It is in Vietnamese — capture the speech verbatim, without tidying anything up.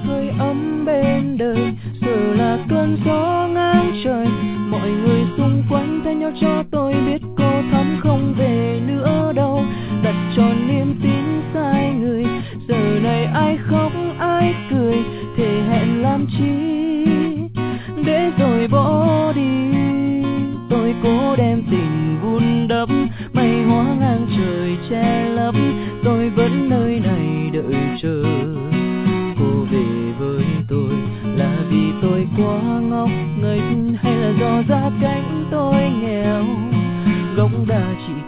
hơi ấm bên đời, giờ là cơn gió ngang trời. Mọi người xung quanh thay nhau cho tôi biết cô Thắm không về nữa đâu. Đặt tròn niềm tin sai người, giờ này ai khóc ai cười, thề hẹn làm chi để rồi bỏ đi. Tôi cố đem tình vun đắp, mây hóa ngang trời che lấp, tôi vẫn nơi này đợi chờ cô về với tôi. Là vì tôi quá ngốc nghếch hay là do gia cảnh tôi nghèo, gốc đa chỉ